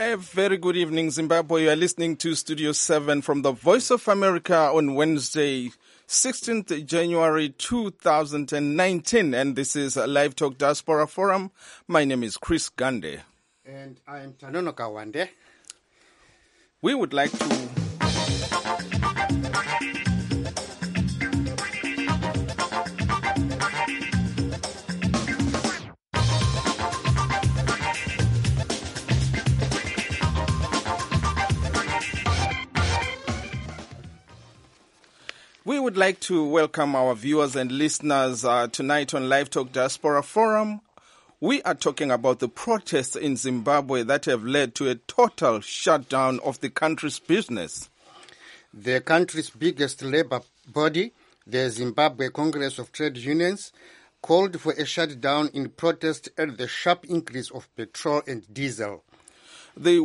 A very good evening, Zimbabwe. You are listening to Studio 7 from the Voice of America on Wednesday, 16th January 2019. And this is a Live Talk Diaspora Forum. My name is Chris Gande. And I am Tanono Kawande. We would like to... We would like to welcome our viewers and listeners tonight on Live Talk Diaspora Forum. We are talking about the protests in Zimbabwe that have led to a total shutdown of the country's business. The country's biggest labor body, the Zimbabwe Congress of Trade Unions, called for a shutdown in protest at the sharp increase of petrol and diesel. The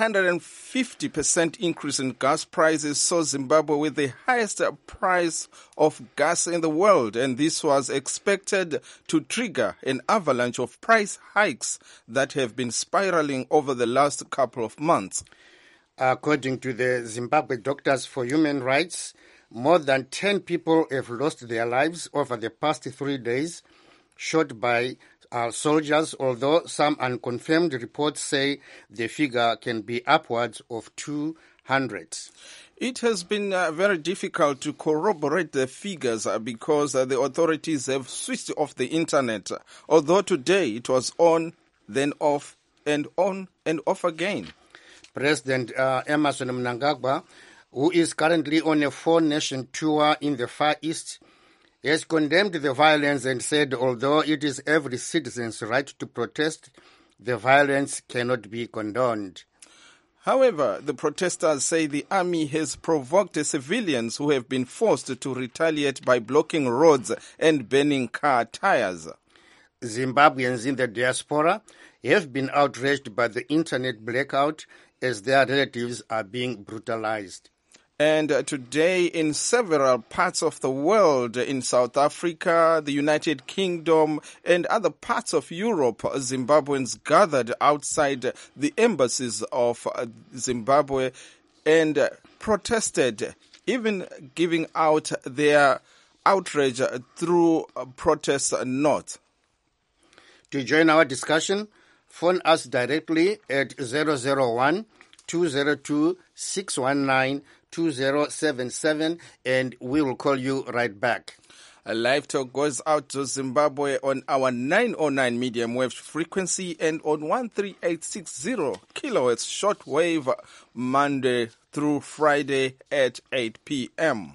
150% increase in gas prices saw Zimbabwe with the highest price of gas in the world, and this was expected to trigger an avalanche of price hikes that have been spiraling over the last couple of months. According to the Zimbabwe Doctors for Human Rights, more than 10 people have lost their lives over the past 3 days, shot by soldiers, although some unconfirmed reports say the figure can be upwards of 200. It has been very difficult to corroborate the figures because the authorities have switched off the internet, although today it was on, then off, and on and off again. President Emmerson Mnangagwa, who is currently on a 4-nation tour in the Far East, has condemned the violence and said although it is every citizen's right to protest, the violence cannot be condoned. However, the protesters say the army has provoked civilians who have been forced to retaliate by blocking roads and burning car tires. Zimbabweans in the diaspora have been outraged by the internet blackout as their relatives are being brutalized. And today, in several parts of the world, in South Africa, the United Kingdom, and other parts of Europe, Zimbabweans gathered outside the embassies of Zimbabwe and protested, even giving out their outrage through protest notes. To join our discussion, phone us directly at 001-202-619 2077 and we will call you right back. A Live Talk goes out to Zimbabwe on our 909 medium wave frequency and on 13860 kilohertz shortwave Monday through Friday at 8 p.m.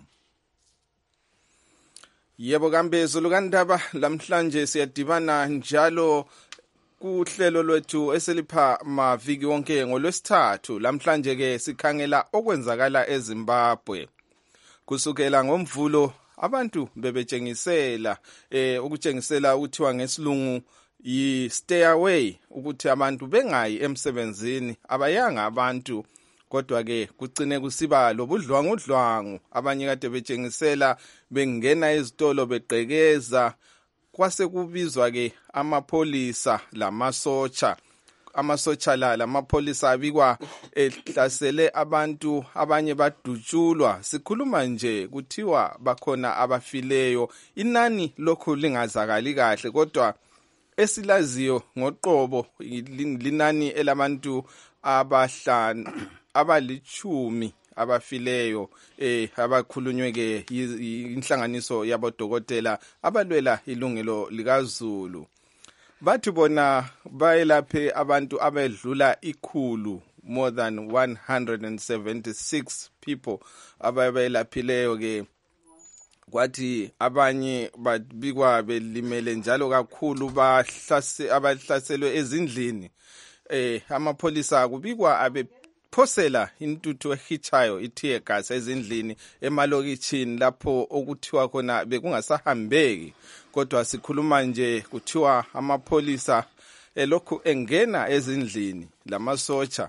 Yebo kambe zulukandaba lamhlanje siyadibana njalo kuhlelo lwethu eselipha maviki wonke ngolwesithathu. Lamhlanje ke sikhangela okwenzakala eZimbabwe. Kusukela ngomvulo abantu bebetshengisela ukutshengisela ukuthiwa ngesilungu yi-stay away, ukuthi abantu bengayi emsebenzini, abayanga abantu, kodwa ke kugcine kusiba lobudlwangudlwangu. Abanye kade betshengisela bengena ezitolo begqekeza, kwase kubizwa ke amapolisa lamasotsha. Amasotsha lamapolisa abikwa ehlasele abantu, abanye badutshulwa. Sikhuluma nje kuthiwa bakhona abafileyo. Inani lokhu lingazakali kahle, kodwa esilaziyo ngoqobo linani elabantu abalichumi abafileyo abakhulunywe ke inhlanganiso yabodokotela abalwela ilungelo likaZulu. Bathi bona bayelaphe abantu abedlula ikhulu, more than 176 people abayelaphileyo ke. Kwathi abanye babikwa belimele njalo kakhulu, abahlaselwe ezindlini. Amapolisa kubikwa abephosela intuthu ehichayo i-tear gas ezindlini emalokitshini lapho okuthiwa khona bekungasahambeki. Kodwa sikhuluma nje kuthiwa amapolisa lokhu engena ezindlini lamasotsha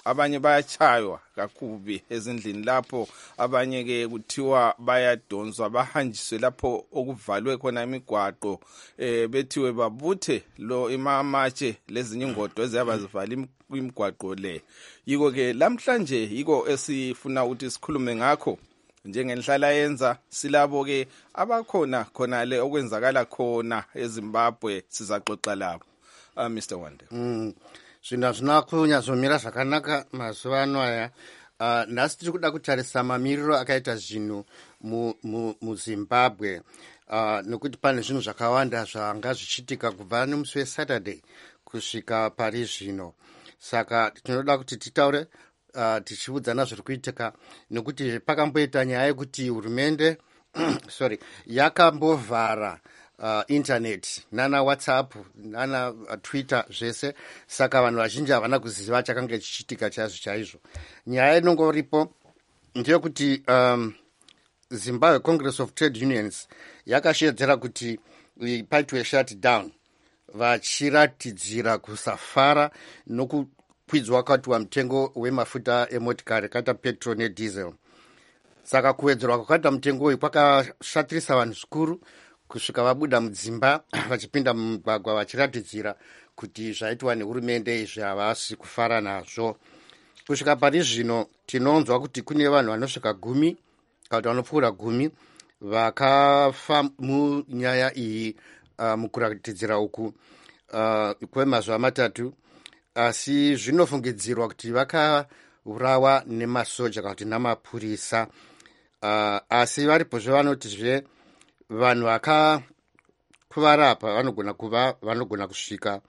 abanye bayachaywa kakubi ezindlini lapho, abanye ke kuthiwa bayadonswa bahanjiswe lapho okuvalwe khona imigwaqo, bethiwe babuthe lo imamatshe lezinye ingodo eziyaba zivala imigwaqo le. Yiko ke lamhlanje yiko esifuna ukuthi sikhulume ngakho njengenhlala yenza, silabo ke abakhona khona le okwenzakala khona eZimbabwe, sizaxoxa labo. Mr. Wande. Zvinhu zvina kunyazomira zvakanaka mazuva ano aya. Nhasi tiri kuda kutarisa mamiriro akaita zvinhu muZimbabwe, nokuti pane zvinhu zvakawanda zvanga zvichiitika kubva nemusi weSaturday kusvika pari zvino. Saka tinoda kuti titaure tichiudzana zviri kuitika, nokuti pakamboita nyaya yekuti hurumende yakambovhara internet nana WhatsApp nana Twitter zvese, saka vanhu vazhinji havana kuziva chakanga chichiitika chaizvo. Nyaya inongoripo ndeyekuti Zimbabwe Congress of Trade Unions yakashedzera kuti paitwe shut down, vachiratidzira kusafara nokukwidzwa kwatiwa mutengo wemafuta emotikari kata petrol nediesel. Saka kuwedzerwa kwakaita mutengo uyu kwakashatirisa vanhu zvikuru, kusvika vabuda mudzimba vachipinda mumugwagwa vachiratidzira kuti zvaitwa nehurumende izvi havasi kufara nazvo. Kusvika pari zvino tinonzwa kuti kune vanhu vanosvika 10 kana kuti vanopfuura 10 vakafa munyaya iyi, mukuratidzira uku kwemazuva matatu, asi zvinofungidzirwa kuti vakaurawa nemasoja kana kuti namapurisa. Asi varipozve vanotizve vanhu vakakuvara apa vanogona kusvika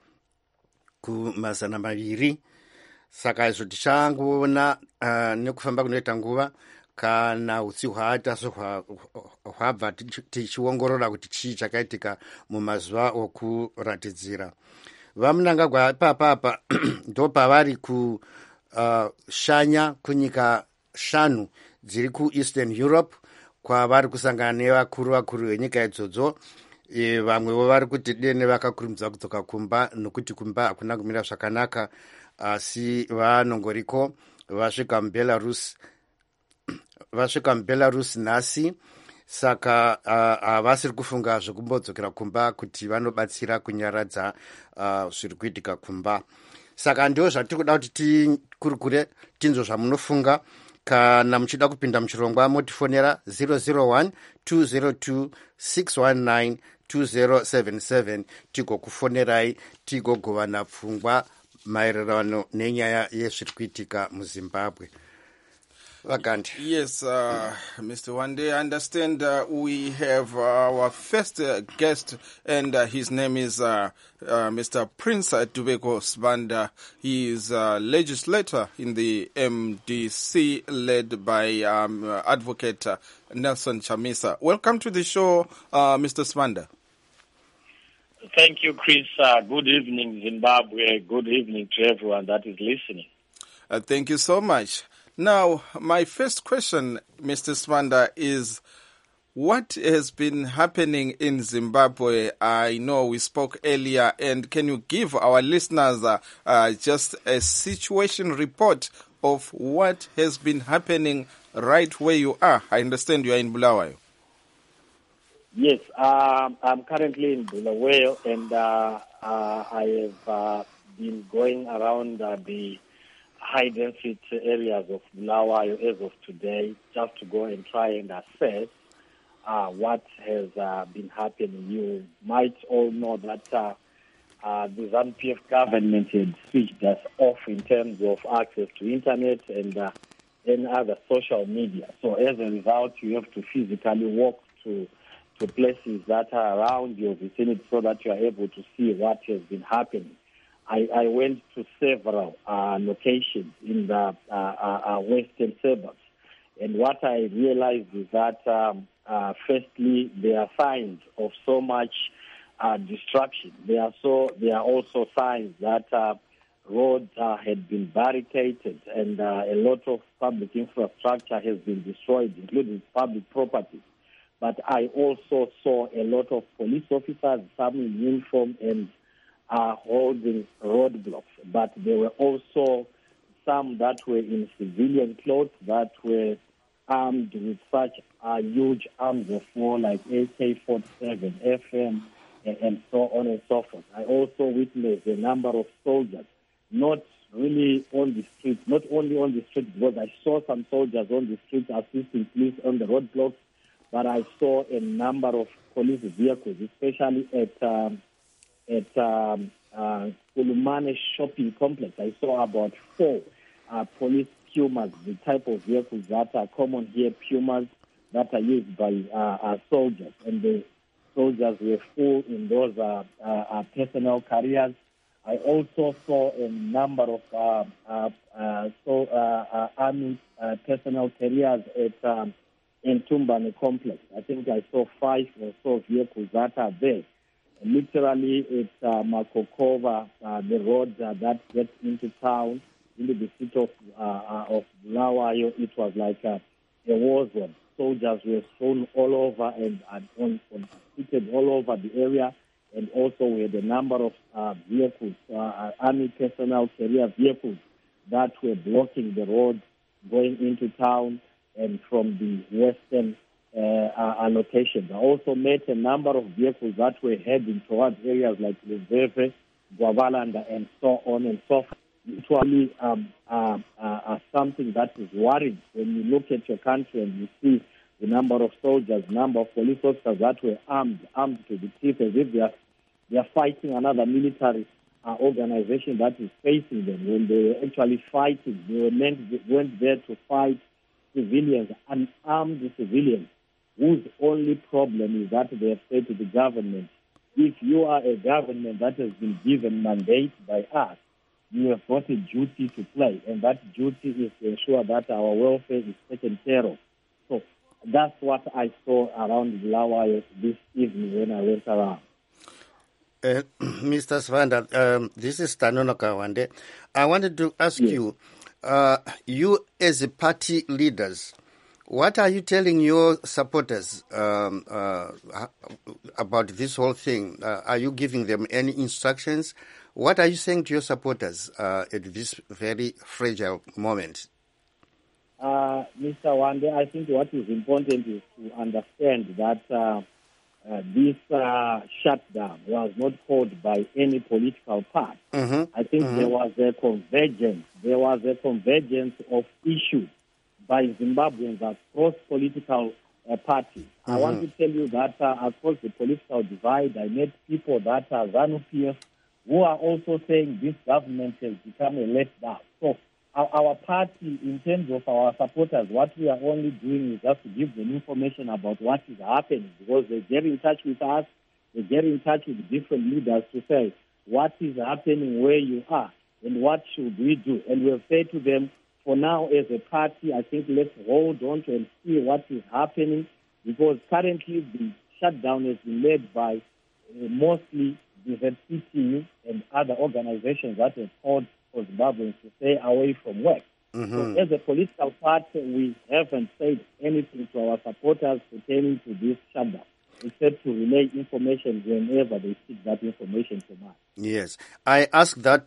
ku200. Saka izvo tichangoona nekufamba kunoita nguva kana utsi hwaata hwabva tichiongorora kuti chii chakaitika mumazuva okuratidzira. Vamunangagwa ipapapa ndo pavari kushanya kunyika 5 dziri kuEastern Europe, kwavari kusangana nevakuru venyika idzodzo. Vamwevo vari kuti dene vakakurumidza kudzoka kumba, nokuti kumba hakuna kumira zvakanaka, asi vanongoriko vasvika muBelarus nhasi. Saka havasiri kufunga zvekumbodzokera kumba kuti vanobatsira kunyaradza zviri kuitika kumba. Saka ndio zvatiri kuda kuti tikurukure tinzwe zvamunofunga. Kana muchida kupinda muchirongwa motifonera 001 202 619 2077 tigokufonerai tigogovana pfungwa maererano nenyaya yezviri kuitika muZimbabwe. Yes, Mr. Wande, I understand we have our first guest, and his name is Mr. Prince Dubeko Sibanda. He is a legislator in the MDC led by Advocate Nelson Chamisa. Welcome to the show, Mr. Sibanda. Thank you, Chris. Good evening, Zimbabwe. Good evening to everyone that is listening. Thank you so much. Now, my first question, Mr. Sibanda, is what has been happening in Zimbabwe? I know we spoke earlier, and can you give our listeners just a situation report of what has been happening right where you are? I understand you are in Bulawayo. Yes, I'm currently in Bulawayo, and I have been going around the high-density areas of Bulawayo as of today, just to go and try and assess what has been happening. You might all know that the ZANU-PF government had switched us off in terms of access to internet and other social media. So as a result, you have to physically walk to places that are around your vicinity so that you are able to see what has been happening. I went to several locations in the western suburbs, and what I realized is that, firstly, there are signs of so much destruction. There are also signs that roads had been barricaded, and a lot of public infrastructure has been destroyed, including public property. But I also saw a lot of police officers, some in uniform and holding roadblocks. But there were also some that were in civilian clothes that were armed with such huge arms of war like AK-47, FM, and so on and so forth. I also witnessed a number of soldiers, not really on the streets, not only on the streets, because I saw some soldiers on the streets assisting police on the roadblocks, but I saw a number of police vehicles, especially at Kulumane shopping complex. I saw about 4 police Pumas, the type of vehicles that are common here, Pumas that are used by soldiers. And the soldiers were full in those personnel carriers. I also saw a number of army personnel carriers at Ntumbane complex. I think I saw 5 or so vehicles that are there. Literally, it's Makokova, the road that gets into town, into the city of Bulawayo. It was like a war zone. Soldiers were thrown all over and seated all over the area. And also we had a number of vehicles, army personnel carrier vehicles that were blocking the road going into town and from the western allocations. I also met a number of vehicles that were heading towards areas like Luzeve, Guavalanda, and so on and so forth. It's really something that is worrying when you look at your country and you see the number of soldiers, number of police officers that were armed to the teeth, as if they are fighting another military organization that is facing them. When they were actually fighting, they went there to fight civilians, unarmed civilians, whose only problem is that they have said to the government, if you are a government that has been given mandate by us, you have got a duty to play, and that duty is to ensure that our welfare is taken care of. So that's what I saw around Bulawayo this evening when I went around. Mr. Svanda, this is Tanono Kawande. I wanted to ask you, you as a party leaders, what are you telling your supporters about this whole thing? Are you giving them any instructions? What are you saying to your supporters at this very fragile moment? Mr. Wande, I think what is important is to understand that this shutdown was not caused by any political party. I think there was a convergence. There was a convergence of issues by Zimbabweans across political parties. I want to tell you that across the political divide, I met people that are ZANU-PF who are also saying this government has become a letdown. So our party, in terms of our supporters, what we are only doing is just to give them information about what is happening, because they get in touch with us, they get in touch with different leaders to say what is happening where you are and what should we do. And we have said to them, for now, as a party, I think let's hold on to and see what is happening, because currently the shutdown has been led by mostly the ZCTU and other organizations that have called for Zimbabweans to stay away from work. So as a political party, we haven't said anything to our supporters pertaining to this shutdown, except to relay information whenever they seek that information from us. Yes. I ask that,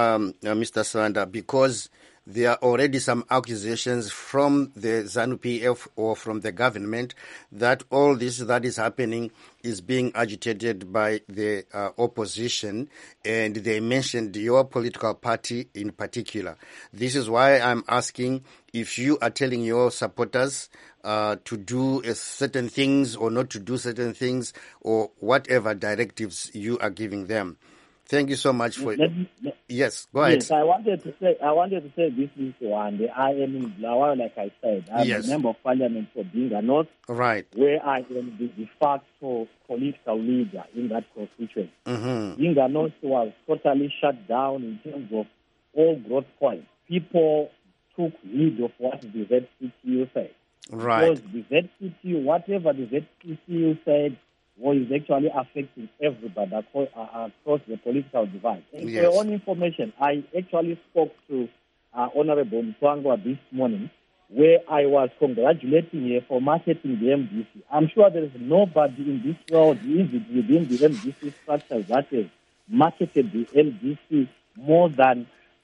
Mr. Svanda, because there are already some accusations from the ZANU-PF or from the government that all this that is happening is being agitated by the opposition, and they mentioned your political party in particular. This is why I'm asking if you are telling your supporters to do certain things or not to do certain things, or whatever directives you are giving them. Thank you so much for. Yes, go ahead. Yes, I wanted to say this is one. I am in Bulawayo, like I said. I'm a member of parliament for Dinga North, right, where I am the de facto political leader in that constituency. Dinga North was totally shut down in terms of all growth points. People took heed of what the ZCTU said. Right. Because the ZCTU, whatever the ZCTU said, was actually affecting everybody across the political divide. And for your own information, I actually spoke to Honorable Mtwangwa this morning, where I was congratulating her for marketing the MDC. I'm sure there is nobody in this world, even within the MDC structures, that has marketed the MDC more than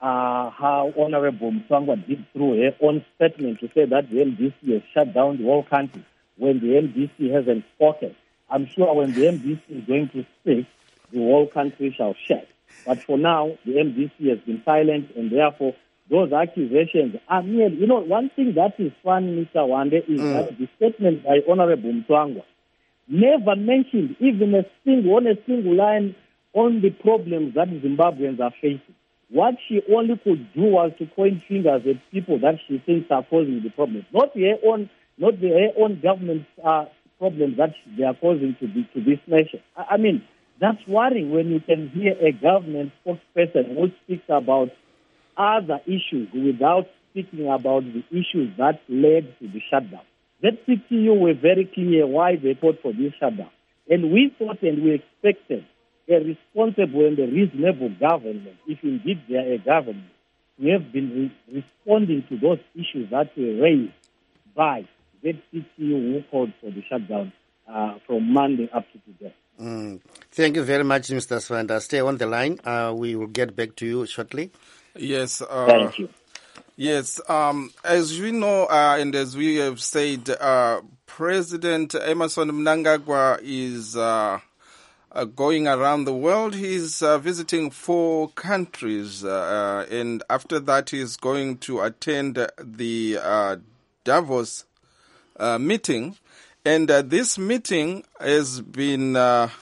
how Honorable Mswangwa did through her own statement to say that the MDC has shut down the whole country when the MDC hasn't spoken. I'm sure when the MDC is going to speak, the whole country shall shake. But for now, the MDC has been silent, and therefore those accusations are merely... You know, one thing that is funny, Mr. Wande, is that the statement by Honorable Mswangwa never mentioned even a single line on the problems that Zimbabweans are facing. What she only could do was to point fingers at people that she thinks are causing the problems, not her own government's problems that they are causing to this nation. I mean, that's worrying when you can hear a government spokesperson who speaks about other issues without speaking about the issues that led to the shutdown. ZCTU were very clear why they fought for this shutdown. And we thought and we expected a responsible and a reasonable government, if indeed they are a government, we have been responding to those issues that were raised by ZCTU who called for the shutdown from Monday up to today. Thank you very much, Mr. Swanda. Stay on the line. We will get back to you shortly. Yes. Thank you. Yes. As we know, and as we have said, President Emmerson Mnangagwa is going around the world. He's visiting 4 countries, and after that he's going to attend the Davos meeting. And this meeting has been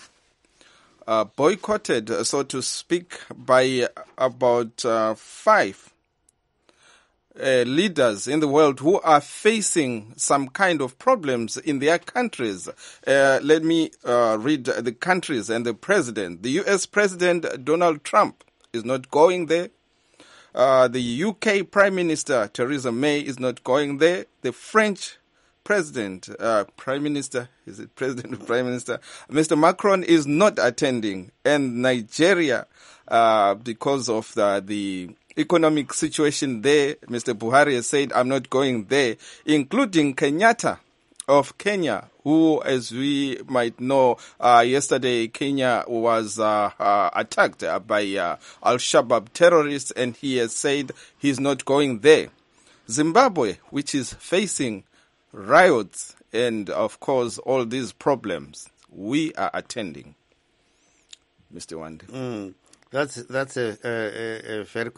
boycotted, so to speak, by about 5 leaders in the world who are facing some kind of problems in their countries. Let me read the countries and the president. The U.S. President Donald Trump is not going there. The UK Prime Minister Theresa May is not going there. The French President, Prime Minister, is it President or Prime Minister? Mr. Macron is not attending. And Nigeria, because of the economic situation there, Mr. Buhari has said, I'm not going there, including Kenyatta of Kenya, who, as we might know, yesterday Kenya was attacked by Al-Shabaab terrorists, and he has said he's not going there. Zimbabwe, which is facing riots and, of course, all these problems, we are attending. Mr. Wande. That's a very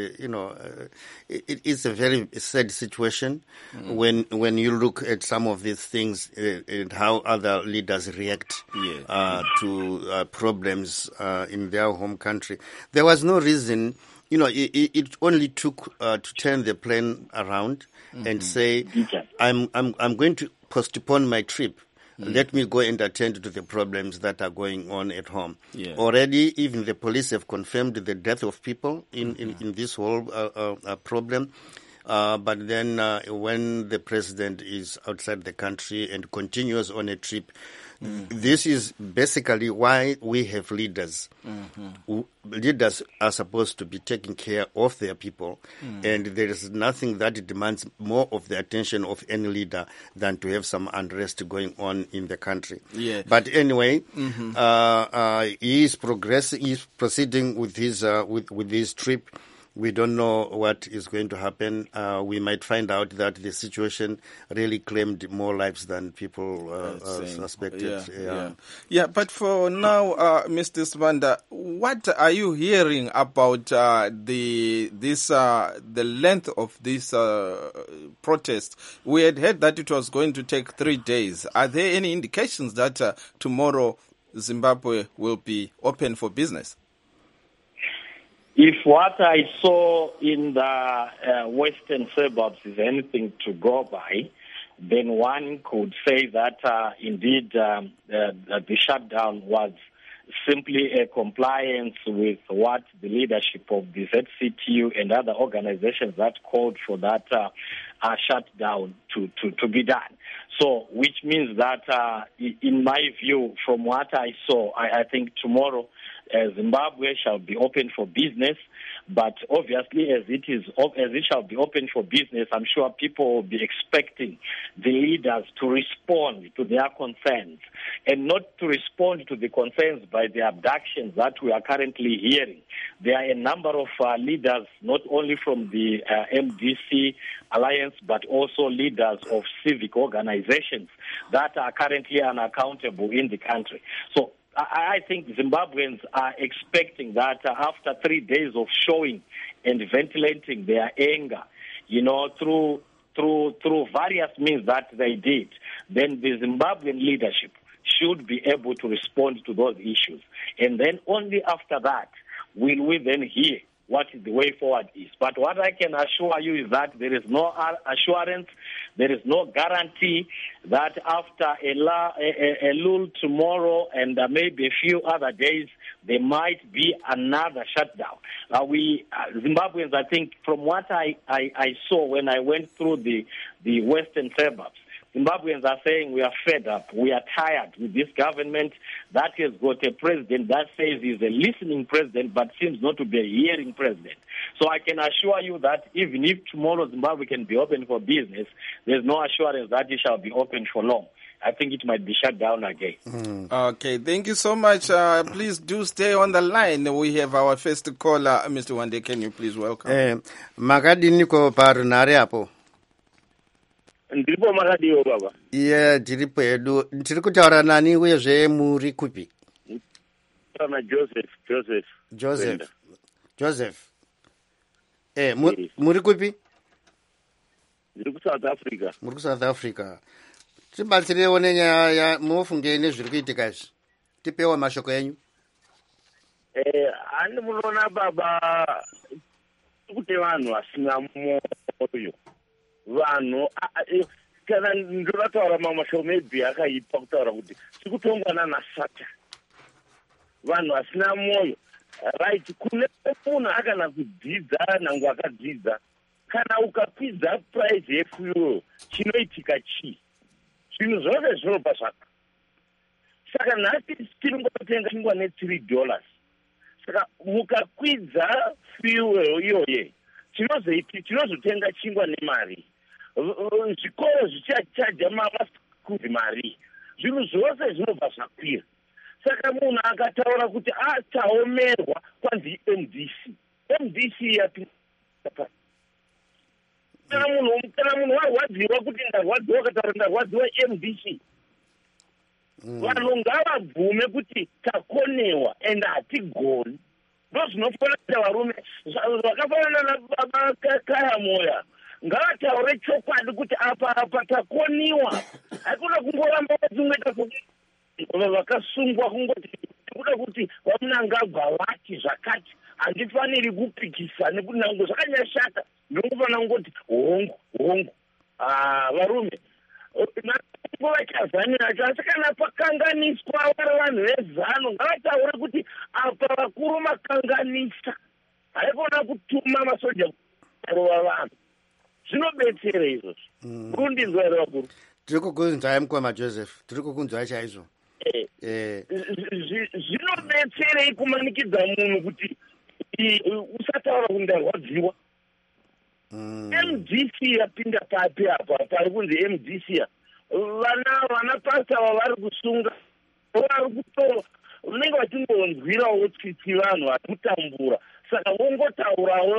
it is a very sad situation when you look at some of these things and how other leaders react to problems in their home country. There was no reason. It only took to turn the plane around and say, I'm going to postpone my trip. Let me go and attend to the problems that are going on at home. Yeah. Already, even the police have confirmed the death of people in this whole problem. But then when the president is outside the country and continues on a trip, this is basically why we have leaders. Leaders are supposed to be taking care of their people, and there is nothing that demands more of the attention of any leader than to have some unrest going on in the country. Yeah. But anyway, he is progressing. He is proceeding with his with his trip. We don't know what is going to happen. We might find out that the situation really claimed more lives than people suspected. Yeah, but for now, Mr. Swanda, what are you hearing about the length of this protest? We had heard that it was going to take 3 days. Are there any indications that tomorrow Zimbabwe will be open for business? If what I saw in the western suburbs is anything to go by, then one could say that indeed the shutdown was simply a compliance with what the leadership of the ZCTU and other organizations that called for that shutdown to be done. So, which means that, in my view, from what I saw, I think tomorrow Zimbabwe shall be open for business. But obviously, as it shall be open for business, I'm sure people will be expecting the leaders to respond to their concerns, and not to respond to the concerns by the abductions that we are currently hearing. There are a number of leaders, not only from the MDC Alliance, but also leaders of civic organizations that are currently unaccountable in the country. So I think Zimbabweans are expecting that after 3 days of showing and ventilating their anger, through various means that they did, then the Zimbabwean leadership should be able to respond to those issues. And then only after that will we then hear what the way forward is. But what I can assure you is that there is no assurance, there is no guarantee that after a lull tomorrow and maybe a few other days, there might be another shutdown. Zimbabweans, I think, from what I saw when I went through the western suburbs, Zimbabweans are saying we are fed up, we are tired with this government that has got a president that says he's a listening president but seems not to be a hearing president. So I can assure you that even if tomorrow Zimbabwe can be open for business, there's no assurance that it shall be open for long. I think it might be shut down again. Okay, thank you so much. Please do stay on the line. We have our first caller, Mr. Wande. Can you please welcome? Makadiniko parunare apo. Ndiripo makadiyo baba. Ndiripo edu. Ndiri kutaura nani uye muri kupi? Pana Joseph. Muri kupi? Ndiri ku South Africa. Muri ku South Africa. Tibatsirewo nenyaya mufunge nezviri kuitika izvi. Tipewo mashoko enyu. Ani munoona baba kuti vanhu vasina moyo. Vanhu kana ndinotaura mamashoko maybe akaipa kutaura kuti tikutongwa nanasata. Vanhu vasina moyo. Right, kune munhu akana kudzidza nangu akadzidza. Kana ukakwidza price yefuel chinoitika chii? Zvinhu zvose zvinobva zvaka. Saka nhasi tiringotenga chingwa $3. Saka mukakwidza fuel iyoye chinozotenga chingwa nemari. Zvikoro zvichachaja masikuru mari. Zvinhu zvose zvinobva zvakwira. Saka munhu akataura kuti taomerwa kwanzi MDC yapinda. Kana munhu warwadziwa kuti ndarwadziwa kataura ndarwadziwa MDC. Vanhu ngavabvume kuti takonewa ende hatigoni. Ndozvinofanira varume zvakafanana nababa Kaya Moya. Ngavataure chokwadi kuti apa takoniwa. Hakuna kungoramba vachimweta vakasungwa kungoti kuda kuti vamunangagwa vati zvakati handifaniri kupikisa nekuti nango zvakanyashata ndinofanira kungoti hongu varume vachazanira cho asi kana pakanganiswa vari vanhu vezano ngavataure kuti apa vakuru makanganisa haikona kutuma masoja kurova vanhu zvinobetsera izvozvo kurundinzwa here vakuru. Tiri kukunzwai mukoma Joseph, tiri kukunzwai chaizvo. Zvinobetserei kumanikidza munhu kuti usataura kuti ndarwadziwa. MDC yapinda papi apa pari kunzi MDC vana pasta vari kusunga vari kutora unenge vachingonzwirawo tsitsi vanhu vari kutambura saka vongotaurawo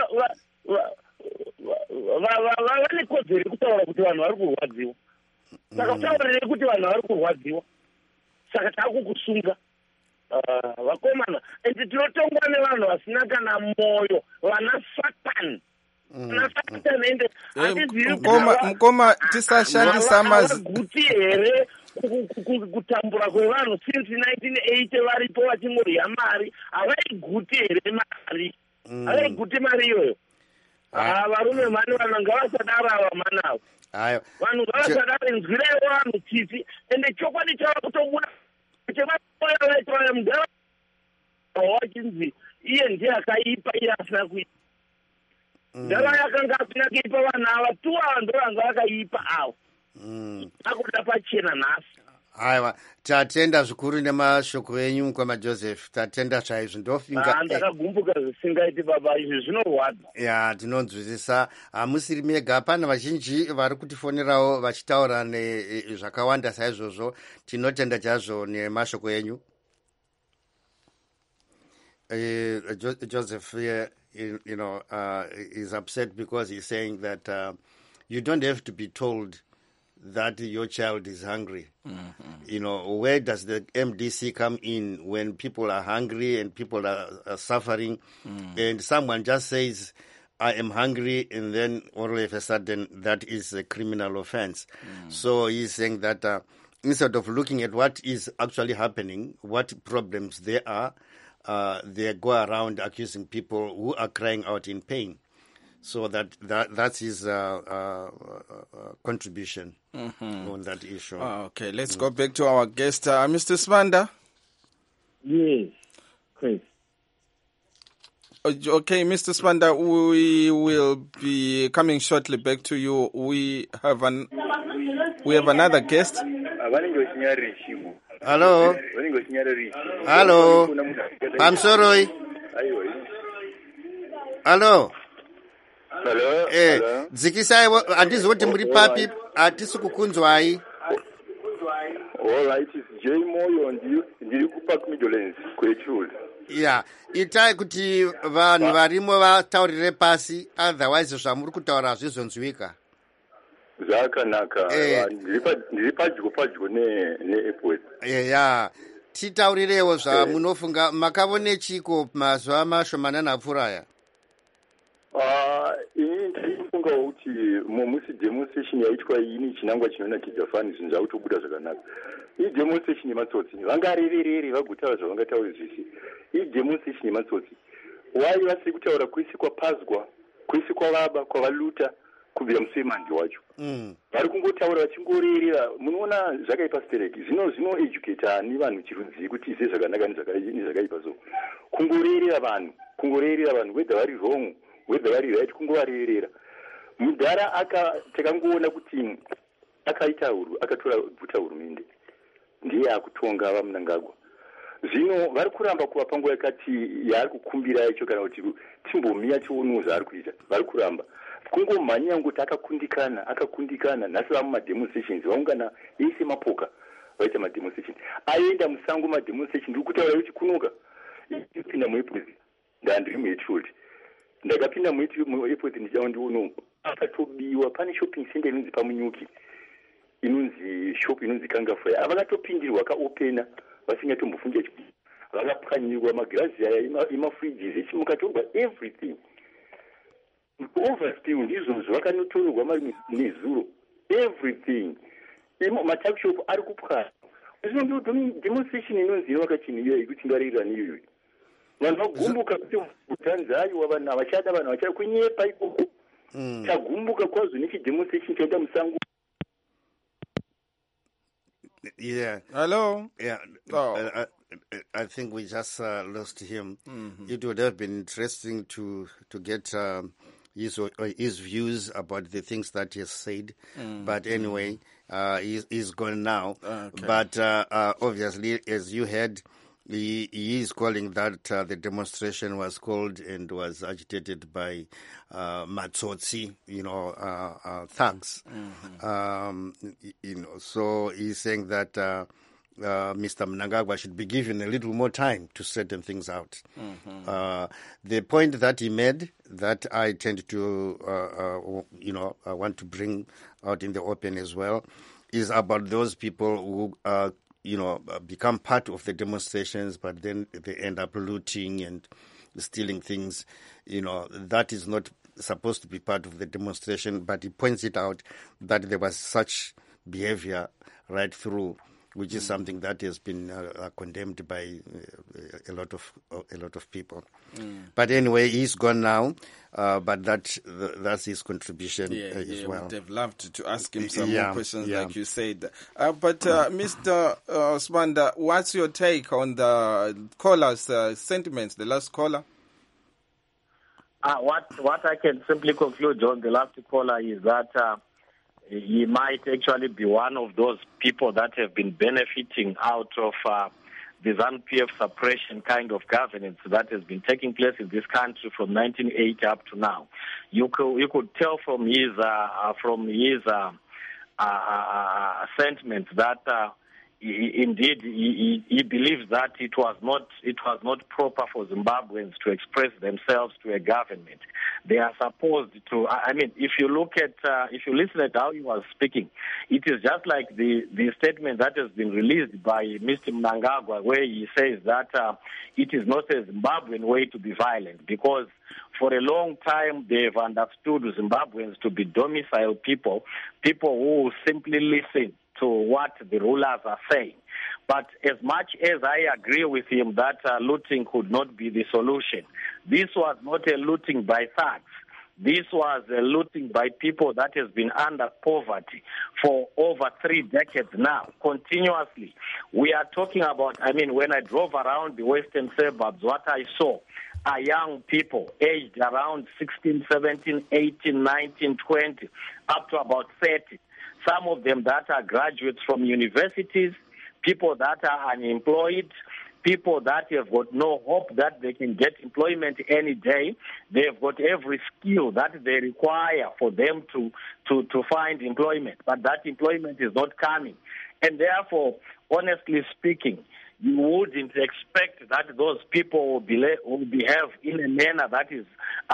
vane kodzero yekutaura kuti vanhu vari kurwadziwa. Saka taurire kuti vanhu vari kurwadziwa. Saka takukusunga vakomana ende tinotongwa nevanhu vasina kana moyo vana Satani. Ende mukoma tisashandisa guti here kutambura kwevanhu since 1980 varipo vachingorya mari havaiguti here mari havaiguti mari iyoyo. Varume mani vanhu ngavasadaro ava manavo vanhu ngavasadaro nzwirewo vanhu tsitsi ende chokwadi chava kutobuda chevaaitoya mudhara wachinzi iye ndiye akaipa iye asina kuita ndava yakanga asina kuipa vanhu ava tu ava ndo vanga vakaipa avo akuda pachena nhasi Aiwa, tatenda zvikuru nemashoko enyu kwamaJoseph, tatenda chaizvo ndofinga. Ndakagumbuka zvisingaiti baba, izvi zvinorwadza. Ya, tinonzwisisa. Hamusiri mega, pana vazhinji vari kutifonerawo vachitaura zvakawanda saizvozvo. Tinotenda chazvo nemashoko enyu. Joseph here, is upset because he's saying that you don't have to be told that your child is hungry. Mm-hmm. Where does the MDC come in when people are hungry and people are suffering, and someone just says, I am hungry, and then all of a sudden that is a criminal offense. So he's saying that instead of looking at what is actually happening, what problems there are, they go around accusing people who are crying out in pain. So that's his contribution on that issue. Okay, let's go back to our guest, Mr. Sibanda. Yes, Chris. Okay, Mr. Sibanda, we will be coming shortly back to you. We have another guest. Hello. Hello. I'm sorry. Hello. Hello. Dzikisai handisi kuti muri papi, hatisi kukunzwai. All right, it's J Moyo ndiri kuPark Meadowlands kweChula. Yeah, itai kuti vanhu varimo vataurire pasi, otherwise zvamuri kutaura zvizonzwika. Zvakanaka. Ndiri padyo neAirport. Yeah. Titaurirewo zvamunofunga, makavone chiko mazuva mashomanana apfuuraya. Ini ndirifunga kuti musi demonstration yaitwa ini chinangwa chinonakidza fani zvinhu zvakutobuda zvakanaka. Iyi demonstration yematsotsi vangarererere vagotaura zvavangataura zvisi. Iyi demonstration yematsotsi wai vasiri kutaura kwese kwapazwa, kwese kwavaba, kwavaluta kubvira musemandi wacho. Vari kungotaura vachingorerera. Munoona zvakaipa stereki zvino educata nevanhu chirudzi kuti izve zvakanaka nezvakaipa so kungorerera vanhu whether vari wrong whether vari right, kungovarerera. Mudhara takangoona kuti akatora bvuta hurumende ndiye akutonga vaMnangagwa. Zvino vari kuramba kuva panguva yakati yaari kukumbira yacho kana kuti timbomiya tionuwo zvaari kuita. Vari kuramba kungomhanya kuti akakundikana nhasi vamumademonstrations vaungana eise mapoka vaita mademonstration. Aenda musango mademonstration ndiri kutaura kuti kunoka ndipinda muAirport ndandiri muHatfield. Ndakapinda muAirport ndichaondiuno akatobiwa. Pane shopping center inonzi Pamunyuki, inonzi shop inonzi Kangafaya, vakatopindirwa kaopena vasingatombofungia chii. Vakapwanyirwa magirazi aya emafridges echimukatorwa everything. Overspill ndizvozvo vakanotorerwa nezuro everything. Matakishop ari kupwanya. Zvino demonstration inonzi inovakachini iyoyi kuti ngarira niyoyo. Vanhu vagumbuka kuti utanzayo vanhu havachada, vanhu havachada kunyepa ikoko. Tagumbuka kwazvo nechidemonstration chaita musango. Yeah. Hello. Yeah. Oh. I think we just lost him. It would have been interesting to get his views about the things that he has said. But anyway, he's gone now. Okay. But obviously, as you heard, he is calling that the demonstration was called and was agitated by matsotsi, thugs. So he's saying that Mr. Mnangagwa should be given a little more time to straighten things out. The point that he made that I tend to, I want to bring out in the open as well is about those people who become part of the demonstrations, but then they end up looting and stealing things. That is not supposed to be part of the demonstration, but he points it out that there was such behavior right through, which is something that has been condemned by a lot of people. But anyway, he's gone now. But that's his contribution as well. Would have loved to ask him some more questions, like you said. But Mr. Sibanda, what's your take on the caller's sentiments? The last caller. What I can simply conclude, John, the last caller, is that he might actually be one of those people that have been benefiting out of the ZANU-PF suppression kind of governance that has been taking place in this country from 1980 up to now. You could tell from his sentiments that he believes that it was not proper for Zimbabweans to express themselves to a government. They are supposed to. I mean, if you listen at how he was speaking, it is just like the statement that has been released by Mr. Mnangagwa, where he says that it is not a Zimbabwean way to be violent, because for a long time they've understood Zimbabweans to be domiciled people who simply listen to what the rulers are saying. But as much as I agree with him that looting could not be the solution, this was not a looting by thugs. This was a looting by people that has been under poverty for over 3 decades now, continuously. We are talking about, I mean, when I drove around the western suburbs, what I saw are young people aged around 16, 17, 18, 19, 20, up to about 30. Some of them that are graduates from universities, people that are unemployed, people that have got no hope that they can get employment any day. They've got every skill that they require for them to find employment, but that employment is not coming. And therefore, honestly speaking, you wouldn't expect that those people will behave in a manner that is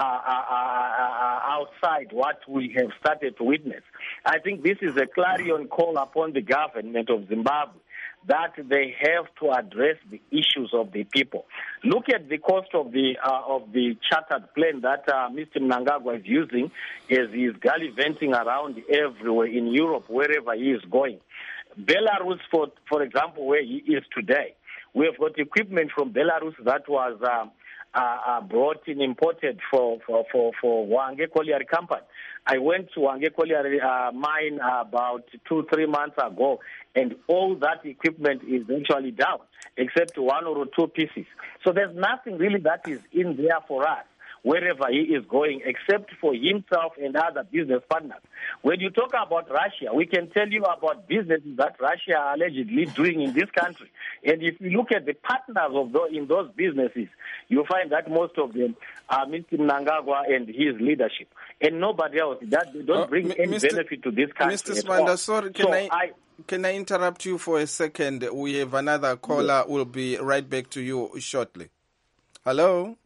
outside what we have started to witness. I think this is a clarion call upon the government of Zimbabwe that they have to address the issues of the people. Look at the cost of the chartered plane that Mr. Mnangagwa is using as he is gallivanting around everywhere in Europe, wherever he is going. Belarus, for example, where he is today, we have got equipment from Belarus that was brought in, imported for Hwange Colliery Company. I went to Hwange Colliery mine about 2-3 months ago, and all that equipment is actually down, except 1 or 2 pieces. So there's nothing really that is in there for us, wherever he is going, except for himself and other business partners. When you talk about Russia, we can tell you about businesses that Russia are allegedly doing in this country. And if you look at the partners in those businesses, you'll find that most of them are Mr. Mnangagwa and his leadership, and nobody else. That they don't bring any benefit to this country. Mr. Smanda, sorry, can I interrupt you for a second? We have another caller. We'll be right back to you shortly. Hello?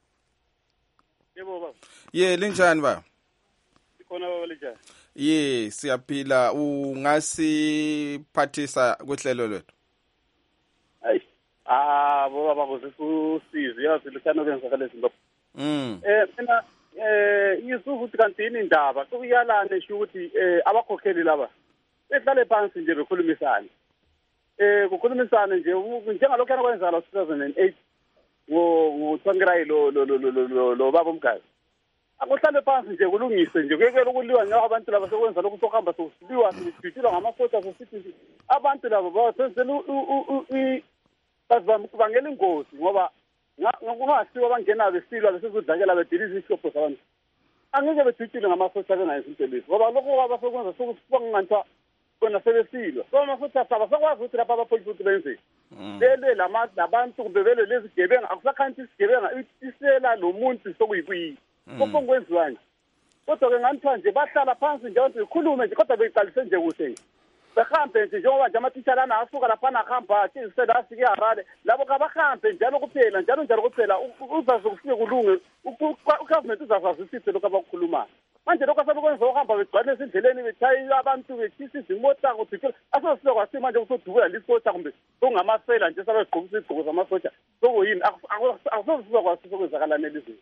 Yeah, linjani ba? Yeah, siyaphila. Ungasiphathisa kuhlelo lwethu. Baba kusisizi yazi likhano kwenzakala Zimbabwe. Mina ngisuka ukuthi kanti indaba kuyalana esho ukuthi abakhokheli laba behlale phansi nje bekhulumisana. Kukhulumisana nje njengalokho anakwenza la 2008 ngoThangirayi lo baba umgazi. Akuhlale phansi nje kulungise nje kuyekela ukuliwa nyawo abantu laba sekwenza lokho sokuhamba sokuliwa sididilwa ngamasosha sosithi abantu laba basenzela bazibangela ingozi ngoba ngakungasiwa abangena besilwa besizudlakela bediliza isishopho sabantu angeke bedidile ngamasosha bengayenza into lezi ngoba lokho abasekwenza sokubanganthwa kona sebesilwa so amasosha sabasakwazi ukuthi lapha abapolisi ukuthi benze lele labantu kumbe vele lezi gebenga akusakhanti isigebenga isela nomuntu sokuyikuyi konke kwenziwa nje kodwa ke nganithiwa nje bahlala phansi nje ukuthi ikhulume nje kodwa beyiqalise nje kuhle behambe nje njengoba nje amatitshala asuka lapha nahamba asisela asike Harare labo kabahambe njalo kuphela njalo kuphela uzazi ukufike kulunge ugovernment uzazazisise lokho abakukhuluma manje lokho asebekwenza ukuhamba begcwalisa indleleni bethayi abantu bethisa izimota kuthikela asosifika kwasima manje kusodubula lisosha kumbe kungamasela nje sabegqokisa izigqoko zamasoja sokuyini akusofika kwasifika kwenzakala nelizwe.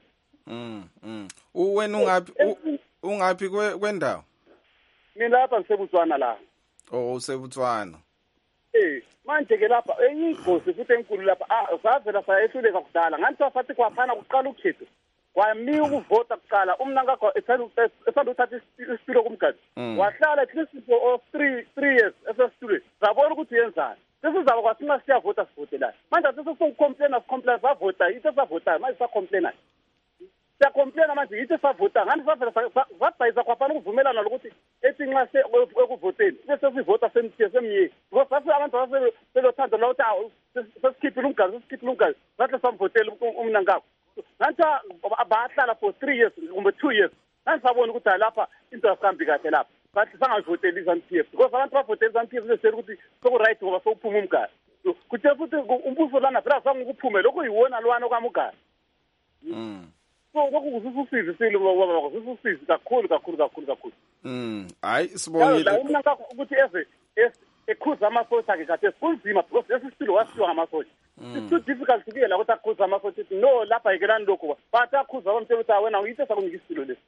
Wena ungaphi kwendawo? Mina lapha ngisebutswana la. Oh, usebutswana. Manje ke lapha ingozi futhi enkulu lapha savela sayehluleka kudala ngathi wafathi kwaphana kuqala ukhetho kwami ukuvota kuqala umnangagwa esanda uthatha isitulo kumgadi wahlala at least for 3 years esesitulweni sabona ukuthi yenzani sesizaba kwasinga siyavota sivote la manje sesizocomplaina savota into savota manje sacomplaina siyacomplaina manje into savota ngani savela sabhayisa kwaphana ukuvumelana lokuthi ethi nxa ekuvoteni bese sivota semye because sathi abantu selothanda la ukuthi sesikhiphile umgari nathi samvotela umna ngakho nathi abahlala for 3 years kumbe 2 years nathi sabona ukuthi lapha into asihambi kahle lapha bathi sangavoteli iZANU-PF because abantu bavotela iZANU-PF lesele ukuthi soku-right ngoba sokuphuma umgari kuthe futhi umbuso lana phela sangukuphume lokho yiwona lwana kwamugari so kokususize sile ngoba kususize kakhulu hayi sibongile la umna ngakho ukuthi ekhuza amasotsha ke kade kunzima because lesisilo wasiwa ngamasotsha it's too difficult to kuyela ukuthi akhuza amasotsha no lapha yikelani lokho bathi akhuza abamtshela ukuthi wena uyithe sakunika isilo lesi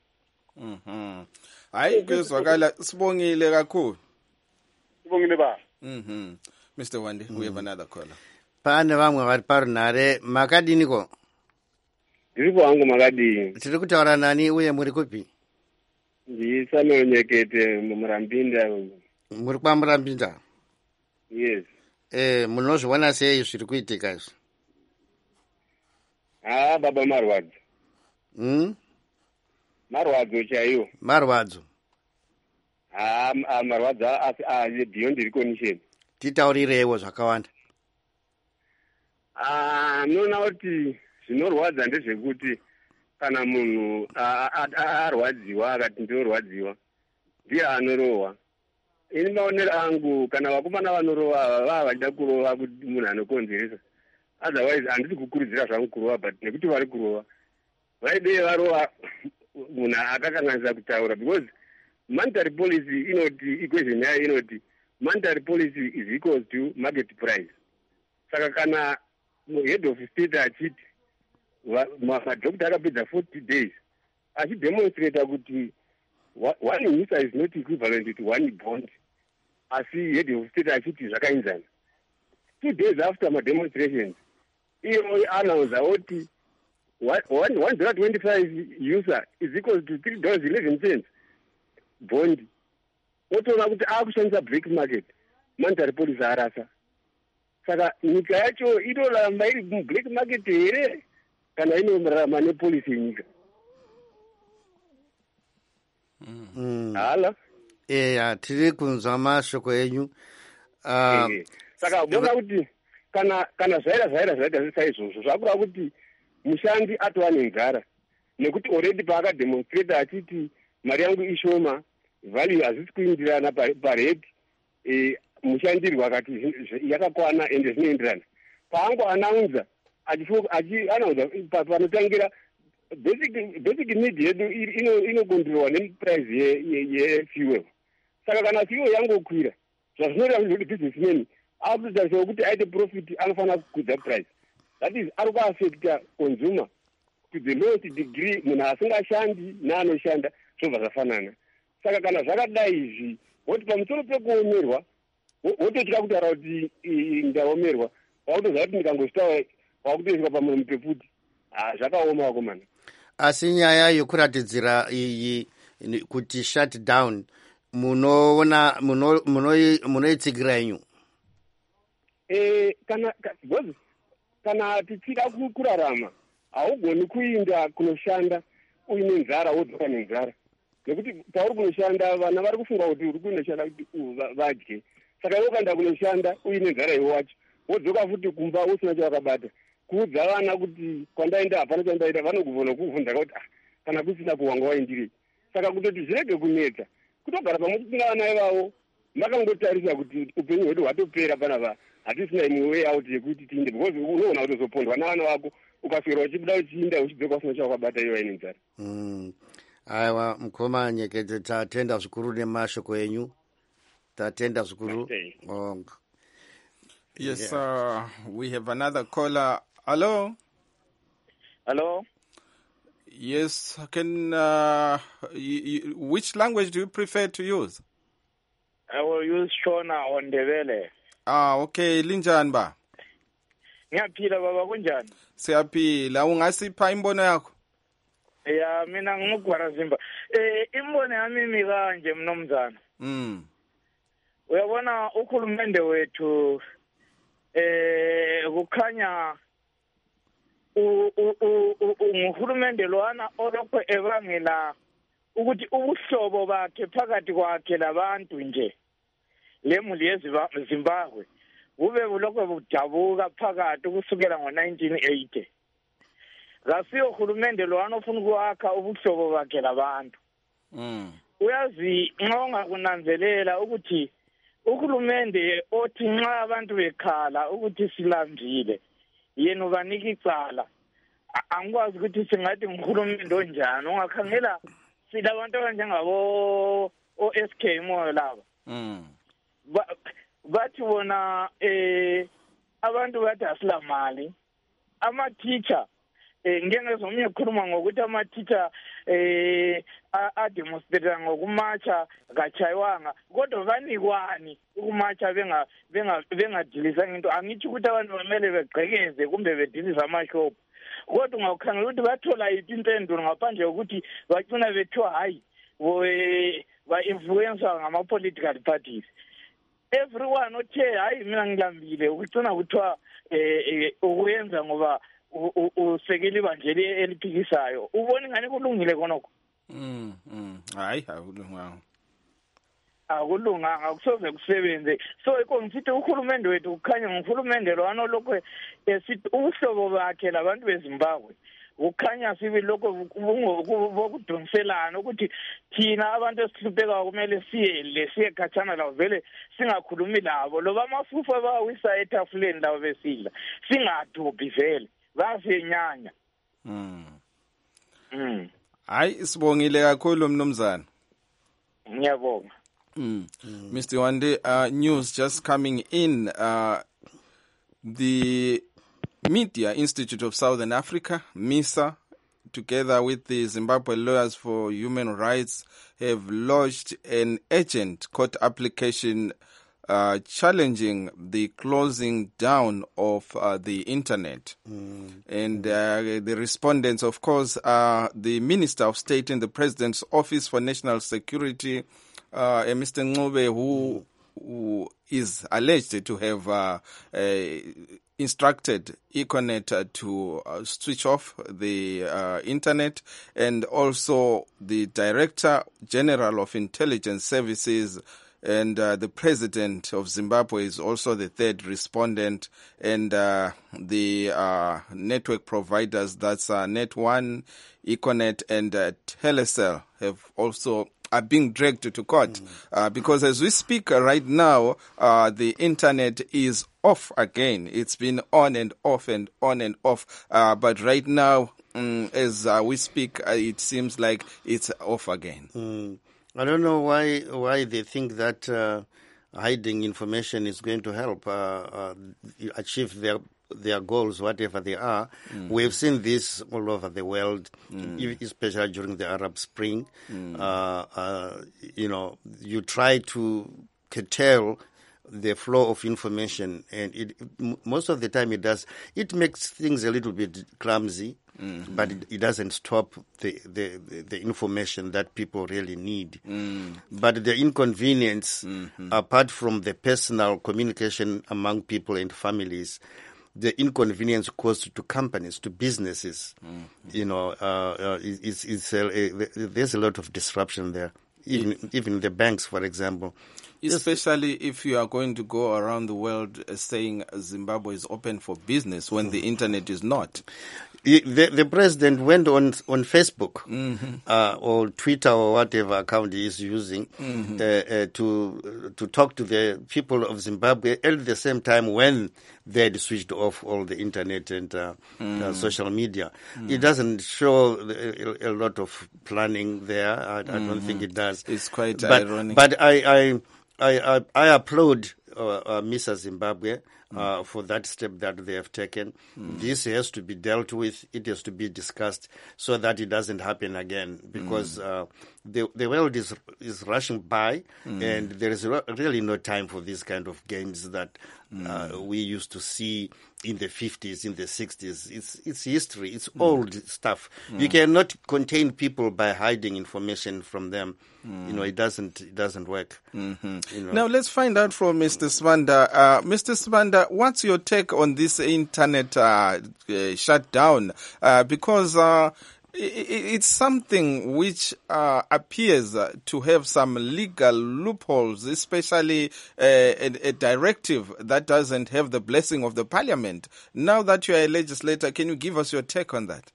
hayi kuzwakala sibongile kakhulu sibongile ba Mr. Wande, we have another caller. Pane vamwe vari parunhare makadiniko? Ndiripo hangu makadini. Tiri kutaura nani uye muri kupi? Ndisamuel Nyekete muMurambinda. Muri kwaMurambinda? Yes. Munozviona sei zviri kuitika izvi? Baba marwadzo. Marwadzo chaiwo. Marwadzo? Marwadzo asi beyond recognition. Titaurirewo zvakawanda. Noona kuti zvinorwadza ndezvekuti kana munhu arwadziwa akati ndorwadziwa ndiye anorohwa. Ini maonero angu kana vakomana vanorohwa vava vachida kurohwa kuti munhu anokonzeresa. Otherwise handisi kukurudzira zvangu kurohwa but nekuti vari kurohwa vaidei varohwa munhu akakanganisa kutaura because monetary policy inoti equation yayo inoti monetary policy is equals to market price. Saka kana head of state achiti madhokita akapedza 40 days achidemonstrata kuti one user is not equivalent to one bond, asi head of state achiti zvakainzana. 2 days after mademonstrations iye announcer oti 125 user is equals to $3.11 bond. Otoona kuti akushandisa black market, monetary policy arasa. Saka nyika yacho inorarama iri black market here kana inorarama nepolicy yenyika? Hala? Tiri kunzwa mashoko enyu. Saka ndona kuti kana zvaita saizvozvo zvakureva kuti mushandi atova nenzara nekuti already paakademonstrata achiti mari yangu ishoma, value hazisi kuindirana parate, mushandirwa akati yakakwana ende zvinoenderana. Paango anaunza achianaunza panotangira basic need yedu inokontrolwa neprice yefuel. Saka kana fuel yangokwira zvazvinoreva kuti businessman akutotariswa kuti aite profit anofanira kukudza price. That is ari kuaffecta consumer to the lowest degree. Munhu asingashandi neanoshanda zvobva zvafanana. Saka kana zvakadai izvi woti pamusoro pekuomerwa wototya kutaura kuti ndaomerwa, wakutoziva kuti ndikangosvitawa wakutoiswa pamuromo pefuti. Zvakaoma vakomana. Asi nyaya yokuratidzira iyi kuti shut down munoona munoitsigira inyu? Kana tichida kurarama haugoni kuinda kunoshanda uine nzara wodzoka nenzara. Nekuti pauri kunoshanda vana vari kufunga kuti uri kunoshanda kuti vadye. Saka iwe ukaenda kunoshanda uine nzara iwe wacho wodzoka futi kumba usina chavakabata, kuudza vana kuti kwandaenda hapana chandaita, vanokuvhona kuvhunza kuti kana kusina kuwanga waindirei. Saka kutoti zvirege kunetsa, kutogara pamwe vana ivavo makangotarisa kuti upenyu hwedu hwatopera panapa, hatisina imwe way out yekuti tiinde, because unoona kuti uzopondwa navana vako ukaswera uchibuda uchiinda uchidzoka usina chavakabata iwe waine nzara. Aiwa, mukoma Nyekete, tatenda zvikuru nemashoko enyu. Tatenda zvikuru. Yes, we have another caller. Hello? Hello? Yes, which language do you prefer to use? I will use Shona on Ndebele. Okay, linjani ba? Ngiyaphila baba, kunjani? Siyaphila. Ungasipha imbono yakho? Ya, mina ngumugwara Zimba. Imbono yami mikanje mnomzana. Uyabona ukhulumende wethu kukhanya nguhulumende lwana olokho ebangela ukuthi ubuhlobo bakhe phakathi kwakhe labantu nje lemuli yeZimbabwe bube bulokho budabuka phakathi ukusukela ngo-1980. Kasiyo uhulumende lwana ofuna ukwakha ubuhlobo bakhe labantu. Uyazi nxa ungakunanzelela ukuthi uhulumende othi nxa abantu bekhala ukuthi silambile yena ubanika icala. Angikwazi ukuthi singathi nguhulumende onjani. Ungakhangela silabantu abanjengabo o-SK Moyo laba. Bathi bona abantu bathi asilamali. Ama-teacher ngengezomnye ukukhuluma ngokuthi ama-teacher ademonstrate ngokumatsha kachayiwanga kodwa banikwani ukumatsha bengadilizanga into. Angithi ukuthi abantu bamele begqekeze kumbe bedilize amashophu. Kodwa ungawukhangela ukuthi bathola yiphi impendulo ngaphandle kokuthi bacina bethiwa hayi ba-influencer ngama-political parties. Everyone othe hayi mina ngilambile ukucina kuthiwa ukuyenza ngoba usekela ibandla eliphikisayo. Ubona ingane kulungile konoko? Hayi akulunganga. Akulunganga kusoze kusebenze. So ikonsithi uhulumende wethu kukhanya nguhulumende lwana lokho esithi ubuhlobo bakhe labantu beZimbabwe ukhanya sibe lokho bokudonselana ukuthi thina abantu esihlupheka kumele siye khatshana lawo vele singakhulumi labo loba amafufu bawisa etafuleni lawo besidla singadobhi vele basiyenyanya. Hayi sibongile kakhulu mnumzana. Ngiyabonga. Mr. Wande, news just coming in. The Media Institute of Southern Africa, MISA, together with the Zimbabwe Lawyers for Human Rights, have lodged an urgent court application challenging the closing down of the internet. And the respondents, of course, are the Minister of State in the President's Office for National Security, Mr. Ncube, who is alleged to have instructed Econet to switch off the internet, and also the Director General of Intelligence Services, and the President of Zimbabwe is also the third respondent, and the network providers, that's Net1, Econet, and Telecel, have also are being dragged to court because as we speak right now, the internet is off again. It's been on and off and on and off, but right now, as we speak, it seems like it's off again. I don't know why they think that hiding information is going to help achieve their goals, whatever they are. We've seen this all over the world, especially during the Arab Spring. You try to curtail the flow of information, and most of the time it does. It makes things a little bit clumsy, but it doesn't stop the information that people really need. But the inconvenience, apart from the personal communication among people and families, the inconvenience caused to companies, to businesses, there's a lot of disruption there. Even the banks, for example. Especially if you are going to go around the world saying Zimbabwe is open for business when the internet is not. The president went on Facebook or Twitter or whatever account he is using to talk to the people of Zimbabwe at the same time when they had switched off all the internet and social media. It doesn't show a lot of planning there. I don't think it does. It's quite ironic. But I applaud Mr. Zimbabwe for that step that they have taken. This has to be dealt with. It has to be discussed so that it doesn't happen again, because the world is rushing by, and there is really no time for these kind of games that we used to see in the 50s, in the 60s. It's history. It's old stuff. You cannot contain people by hiding information from them. It doesn't work. Now let's find out from Mr. Sibanda. Mr. Sibanda, what's your take on this internet shutdown? Because It's something which appears to have some legal loopholes, especially a directive that doesn't have the blessing of the parliament. Now that you are a legislator, can you give us your take on that?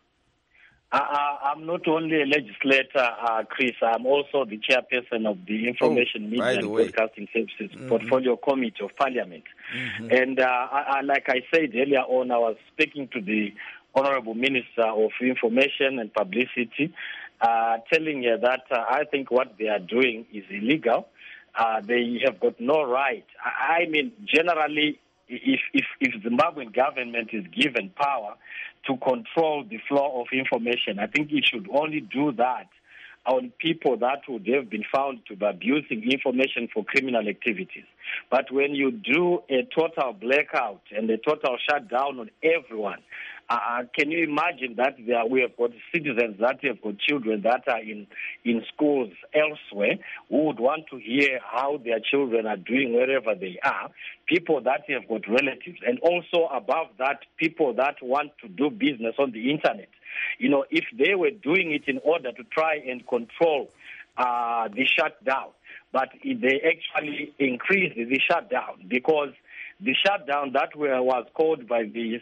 I'm not only a legislator, Chris. I'm also the chairperson of the Information Media and Broadcasting Services Portfolio Committee of Parliament. And like I said earlier on, I was speaking to the Honorable Minister of Information and Publicity, telling her that I think what they are doing is illegal. They have got no right. I mean, generally, if Zimbabwean government is given power to control the flow of information, I think it should only do that on people that would have been found to be abusing information for criminal activities. But when you do a total blackout and a total shutdown on everyone, can you imagine that we have got citizens that have got children that are in schools elsewhere who would want to hear how their children are doing wherever they are, people that have got relatives, and also above that, people that want to do business on the internet. You know, if they were doing it in order to try and control the shutdown, but they actually increased the shutdown, because the shutdown that was called by the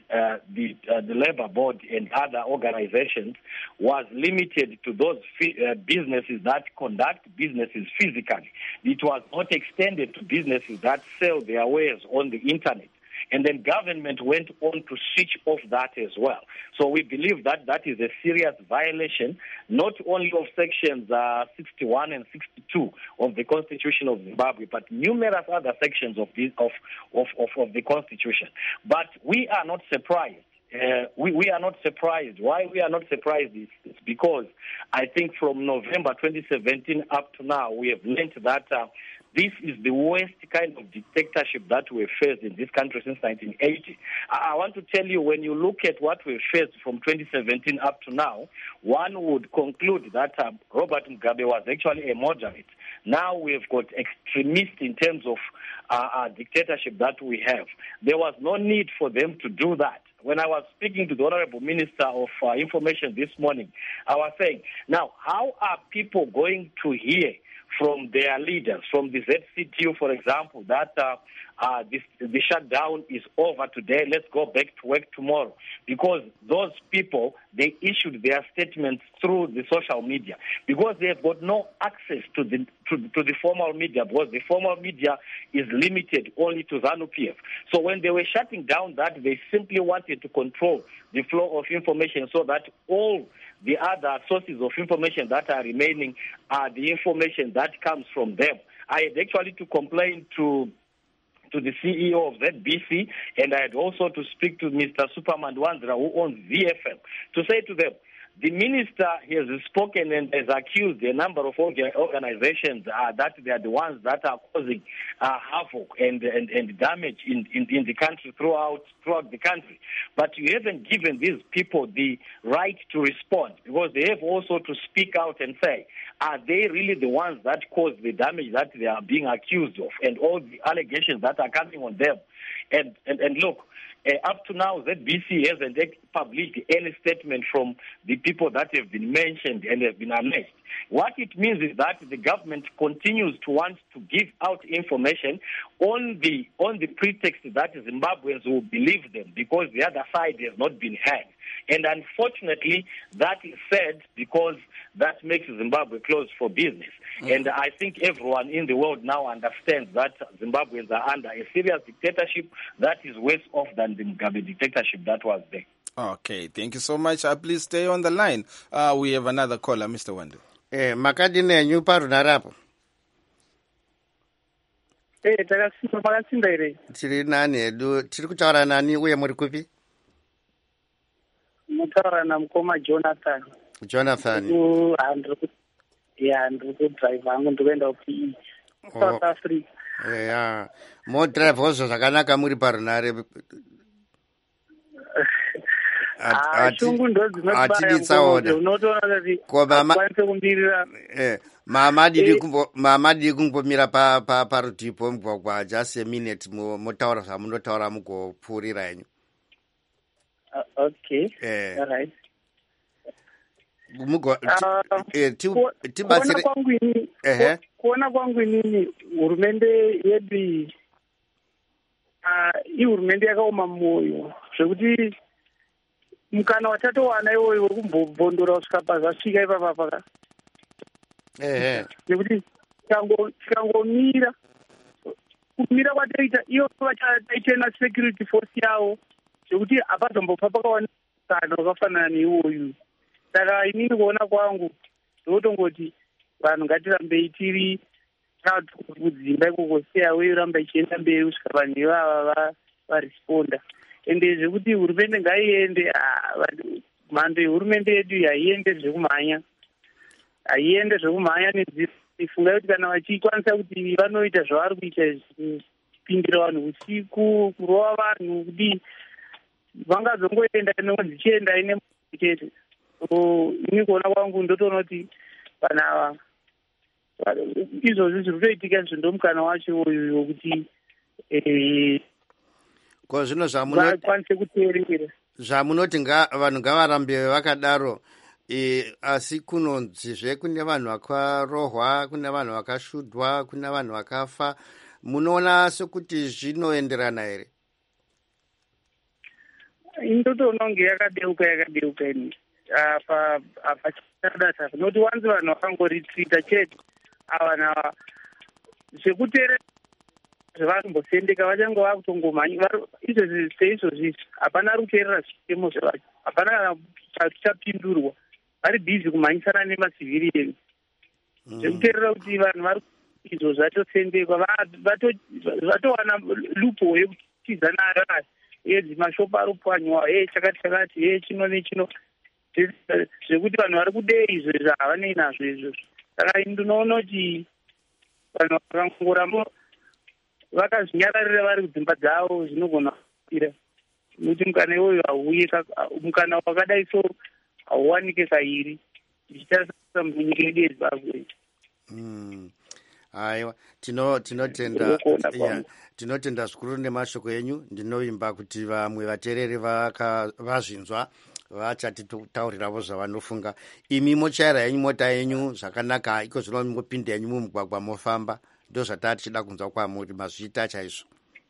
Labour Board and other organizations was limited to those businesses that conduct businesses physically. It was not extended to businesses that sell their wares on the internet. And then government went on to switch off that as well. So we believe that that is a serious violation, not only of sections 61 and 62 of the Constitution of Zimbabwe, but numerous other sections of the Constitution. But we are not surprised. We are not surprised. Why we are not surprised is because I think from November 2017 up to now, we have learned that this is the worst kind of dictatorship that we've faced in this country since 1980. I want to tell you, when you look at what we've faced from 2017 up to now, one would conclude that Robert Mugabe was actually a moderate. Now we've got extremists in terms of dictatorship that we have. There was no need for them to do that. When I was speaking to the Honorable Minister of Information this morning, I was saying, now, how are people going to hear from their leaders, from the ZCTU, for example, that the shutdown is over today, let's go back to work tomorrow? Because those people, they issued their statements through the social media, because they have got no access to the formal media, because the formal media is limited only to ZANU-PF. So when they were shutting down that, they simply wanted to control the flow of information so that all the other sources of information that are remaining are the information that comes from them. I had actually to complain to the CEO of ZBC, and I had also to speak to Mr. Superman Wanzra, who owns VFM, to say to them, the minister has spoken and has accused a number of organizations that they are the ones that are causing havoc and damage in the country, throughout the country. But you haven't given these people the right to respond, because they have also to speak out and say, are they really the ones that caused the damage that they are being accused of, and all the allegations that are coming on them? And look, up to now, ZBC hasn't published any statement from the people that have been mentioned and have been alleged. What it means is that the government continues to want to give out information on the pretext that Zimbabweans will believe them, because the other side has not been heard. And unfortunately, that is said because that makes Zimbabwe closed for business. And I think everyone in the world now understands that Zimbabweans are under a serious dictatorship that is worse off than the Mugabe dictatorship that was there. Okay, thank you so much. Please stay on the line. We have another caller, Mr. Wande. Makadine nyupa runarapo. Takatsinda ere. Tiri nani edu, tiri kutaura nani uye muri kupi? Mutaura na mkoma Jonathan. Ndiri kudrive hangu ndikuenda kupi South Africa. Yeah. Mo drive also zvakanaka muri parunare. Shungu ndo dzinotibaya unotoona kuti akwanise kumbirira. Mamadi kumbomira parutivi pomugwagwa just a minute motaura zvamunotaura mugopfuurira henyu. Okay. All right. kuona kwangu inini hurumende yedu ihurumende yakaoma mwoyo zvekuti mukana watatowana iwoyo wekumbobhondora kusvika pazvasvika ipapapa nekuti tikangomira kumira kwatoita iyo vachataitena security force yavo zvekuti hapazombopa pakawanikana wakafanana neiwoyu. Saka inini kuona kwangu ndotongoti vanhu ngatirambei tiri kudzimba ikoko seyawe ramba ichienda mberi kusvika vanhu ivava varesponda ende zvekuti hurumende ngaiende. Mhando yehurumende yedu haiende zvekumhanya ifunga kuti kana vachikwanisa kuti vanoita zvavari kuita kupindira vanhu usiku, kurova vanhu, kudii vangazongoenda dzichienda ine chete. Ini kuona kwangu ndotoona kuti kana izvozvi zviri kutoitika zvindomukana wacho uyu wokuti ko zvino vakwanise kuteerera zvamunoti vanhu ngavarambe vakadaro. Asi kunonzizve kune vanhu vakarohwa, kune vanhu vakashudwa, kune vanhu vakafa. Munoona sekuti zvinoenderana here? Indotoona kunge yakadeuka ini apa chadata noti wanzi vanhu vakangoritreata chete avanhu zvekuteerera zvavanombosendeka vachange vakutongomhanya izvozvi seizvozvi hapana ruteerera zvitemo zvevacho, hapana kana chichapindurwa, vari bhizi kumhanyisana nemasivhirieni. Zvekuteerera kuti vanhu vari izvo zvatosendekwa vatowana lupo yekutiza nayo mashopu ari kupwanywa chakati chino nechino zvekuti vanhu vari kudei izvo zvavanei nazvo izvo. Saka ndinoona kuti vanhu vakangoramba vakazvinyararira vari kudzimba dzavo zvinogona kuitira nokuti mukana iwoyo hauuye, mukana wakadai so hauwanike kairi zvichitarisa munyika yedu yeZimbabwe. Aiwa, tinotenda zvikuru nemashoko enyu. Ndinovimba kuti vamwe vateereri vazvinzwa vachatitaurirawo zvavanofunga. Imi mochaira yenyu mota yenyu zvakanaka, iko zvino mopinda yenyu mumugwagwa mofamba. Ndo zvatati tichida kunzwa kwamuri mazviita chaizvo.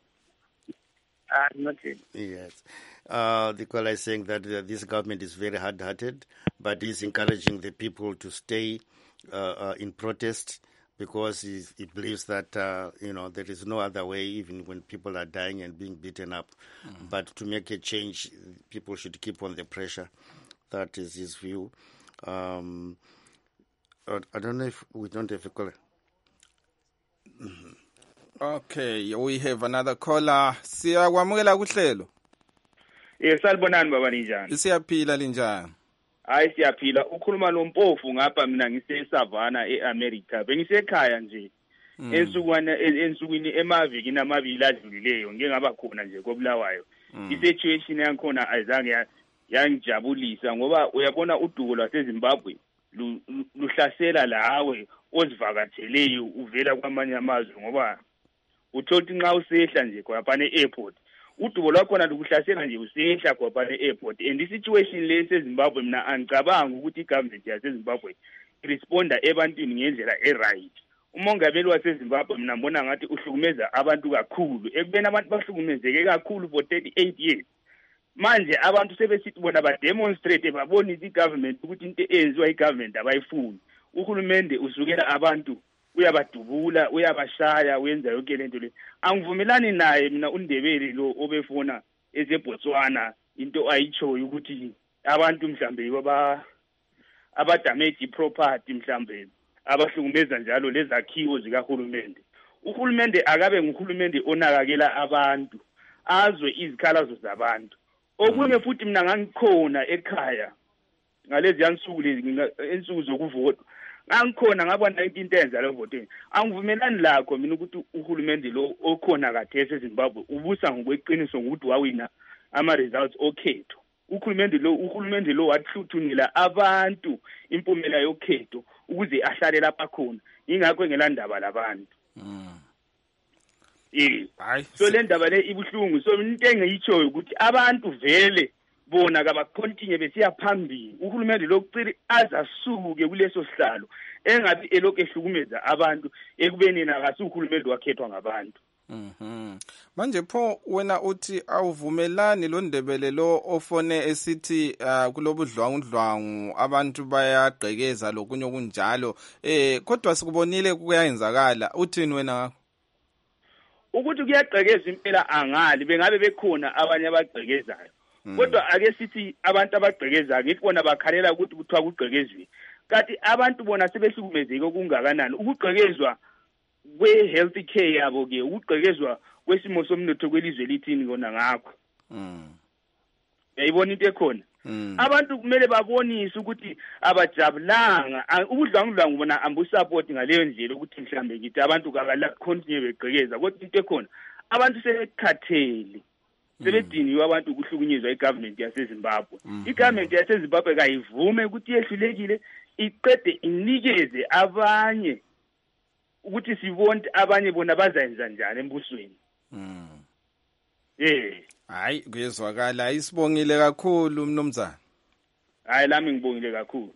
Yes. The caller is saying that this government is very hard-hearted, but is encouraging the people to stay in protest because he believes that there is no other way, even when people are dying and being beaten up. But to make a change, people should keep on the pressure. That is his view. I don't know if we don't have a caller. Okay, we have another caller. Siyakwamukela kuhlelo. Salibonani baba ninjani? Siyaphila linjani? Hayi siyaphila. Ukhuluma nompofu ngapha mina ngiseSavannah eAmerica. Bengisekhaya nje. Ensukwini emavikini amabili adlulileyo ngeke ngaba khona nje koBulawayo. I-situation yankhona ayizange yangijabulisa ngoba uyabona uduko lwaseZimbabwe luhlasela lawe ozivakatheleyo uvela kwamanye amazwe ngoba uthothi nxa usehla nje kwaphana e-airport udubo lwakhona lukuhlasela nje usehla kwaphana e-airport. And i-situation le seZimbabwe mina angicabanga ukuthi igovernment yaseZimbabwe iresponda ebantwini ngendlela e-right. Umongameli waseZimbabwe mina ngibona ngathi uhlukumeza abantu kakhulu, ekubeni abantu bahlukumezeke kakhulu for 38 years. Manje abantu sebesithi bona bademonstrate babone i-government ukuthi into eyenziwa i-government abayifuni. Uhulumende usukela abantu uyabadubula, uyabashaya, uyenza yonke lento le. Angivumelani naye mina uNdebele lo obefona ezeBotswana into ayitshoyo ukuthi abantu mhlambe abadamage property mhlambe abahlukumeza njalo lezakhiwo zikahulumende. Uhulumende akabe nguhulumende onakakela abantu, azwe izikhalazo zabantu. Okunye futhi mina ngangikhona ekhaya ngalezi yansuku lezi ensuku zokuvota. Ngangikhona ngaba 1910 lo voteni. Angivumelani lakho mina ukuthi uhulumende lo okhona kade eZimbabwe ubusa ngokweqiniso ngokuthi wawina ama results okhetho. Uhulumende lo wathluthunela abantu impumela yokhetho ukuze ahlale lapha khona. Ingakho ngelandaba labantu. So le ndaba le ibuhlungu. So into engiyitshoyo ukuthi abantu vele bona kabakontinue besiya phambili uhulumende lokuciri azasuke kuleso sihlalo engabi elokhu ehlukumeza abantu ekubeni nakasuhulumende wakhethwa ngabantu. Manje pho wena uthi awuvumelani lo Ndebele lo ofone esithi kulobudlwangudlwangu abantu bayagqekeza lokunye okunjalo kodwa sikubonile kuyayenzakala uthini wena ukuthi kuyagqekeza impela angali bengabe bekhona abanye abagqekezayo kodwa ake sithi abantu abagqekezayo ngithi bona bakhalela ukuthi kuthiwa kugqekezwe kanti abantu bona sebehlukumezeke okungakanani ukugqekezwa kwe-health care yabo ke ukugqekezwa kwesimo somnotho kwelizwe lithini kona ngakho yayibona into ekhona abantu kumele babonise ukuthi abajabulanga ubudlwangudlwangu bona ambusupport ngaleyo ndlela ukuthi mhlambe ngithi abantu kakala continue begqekeza kodwa into ekhona abantu sebekhathele sebediniwe abantu ukuhlukunyezwa igovernment yaseZimbabwe igovernment yaseZimbabwe kayivume ukuthi yehlulekile iqede inikeze abanye ukuthi sibone abanye bona bazayenza njani embusweni hayi kuyezwakala isibongile kakhulu mnumzana hayi lami ngibongile kakhulu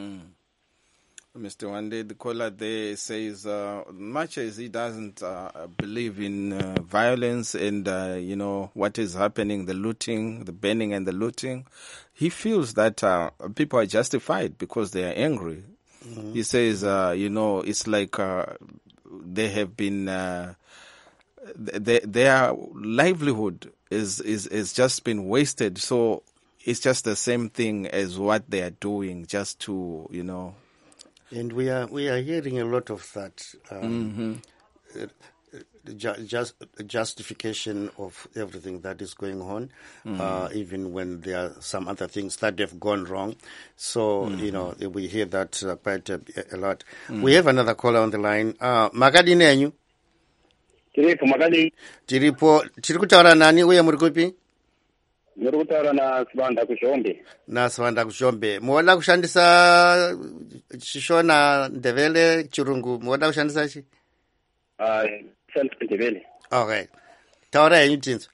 Mr. Wande, the caller there says much as he doesn't believe in violence and what is happening, the looting, the burning and the looting, he feels that people are justified because they are angry. He says it's like they have been their livelihood is just been wasted, so it's just the same thing as what they are doing just to And we are hearing a lot of that. Just justification of everything that is going on, even when there are some other things that have gone wrong. So, we hear that quite a lot. We have another caller on the line. Makadi nenyu? Tiripo Makadi. Tiripo, tirikutaura nani uye muri kupi? Murikutaura na Sibanda Kushombe. Na Sibanda Kushombe. Muoda kushandisa Shishona Ndebele Chirungu. Muoda kushandisa chi? Ndebele. Okay. Taura yenyu tinzo.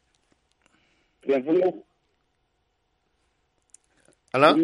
Hello?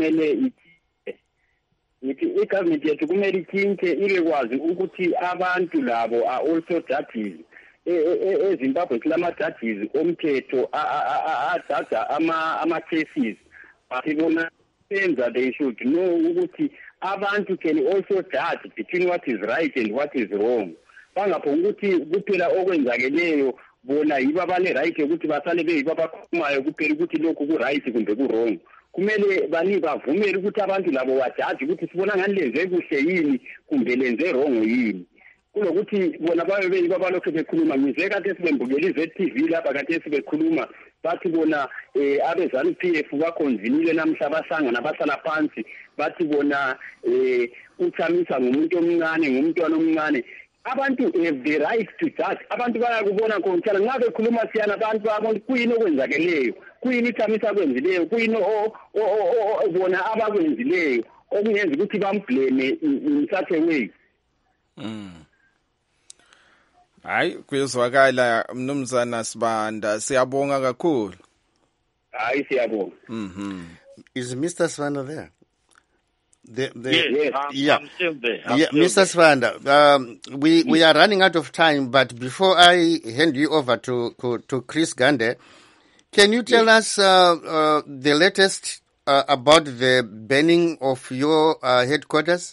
I-government yethu kumele itshintshe ibekwazi ukuthi abantu labo are also judges. eZimbabwe kulama-judges omthetho ajaja ama-cases but bona senza they should know ukuthi abantu can also judge between what is right and what is wrong bangapho ukuthi kuphela okwenzakeleyo bona yibo abane-right yokuthi basale beyibo abakhumayo kuphela ukuthi lokhu ku-right kumbe ku-wrong kumele bavumele ukuthi abantu labo bajaji ukuthi sibona ngani lenze kuhle yini kumbe lenze wrong yini kulokuthi bona babe beyibo abalokhu bekhuluma ngize kade sibembukela iZTV lapha kade sibekhuluma bathi bona abezanu PF bakonvinile namhla basangana bahlala phansi bathi bona uthamisa ngumuntu omncane ngumntwana omncane abantu have the right to judge abantu bayakubona konjalo ngabe bekhuluma siyana abantu babona kuyini okwenzakeleyo kuyini ithamisa kwenzileyo kuyini bona abakwenzileyo okungenza ukuthi bamblame in such a way. Hayi kuyezwakala mnumzana Sibanda siyabonga kakhulu. Hayi siyabonga. Is Mr. Sibanda there? Yes, I'm still there. Mr. Sibanda, we are running out of time, but before I hand you over to Chris Gande, can you tell us the latest about the burning of your headquarters?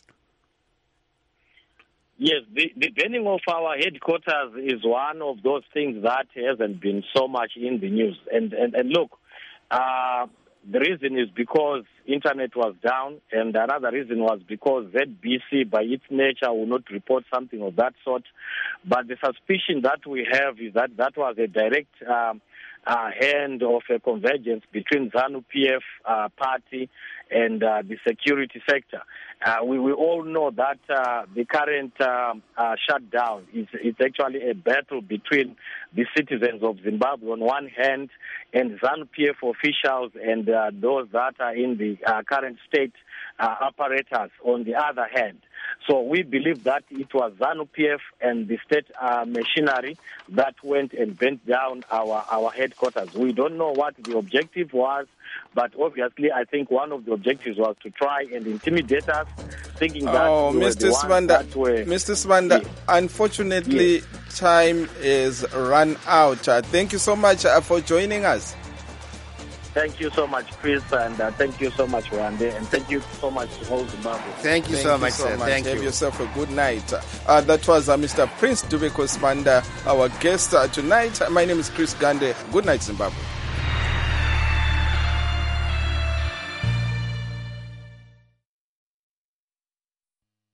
Yes, the burning of our headquarters is one of those things that hasn't been so much in the news. And look, the reason is because internet was down, and another reason was because ZBC, by its nature, will not report something of that sort. But the suspicion that we have is that was a direct hand of a convergence between ZANU-PF party and the security sector. We all know that the current shutdown is actually a battle between the citizens of Zimbabwe on one hand and ZANU-PF officials and those that are in the current state apparatus on the other hand. So we believe that it was ZANU-PF and the state machinery that went and bent down our headquarters. We don't know what the objective was, but obviously I think one of the objectives was to try and intimidate us, thinking that we were the ones that were... Mr. Sibanda, yes. Unfortunately, yes. Time is run out. Thank you so much for joining us. Thank you so much, Chris, and thank you so much, Wande, and thank you so much to whole Zimbabwe. Thank you so much, sir. Thank you. Have yourself a good night. That was Mr. Prince Dubeko Sibanda, our guest tonight. My name is Chris Gande. Good night, Zimbabwe.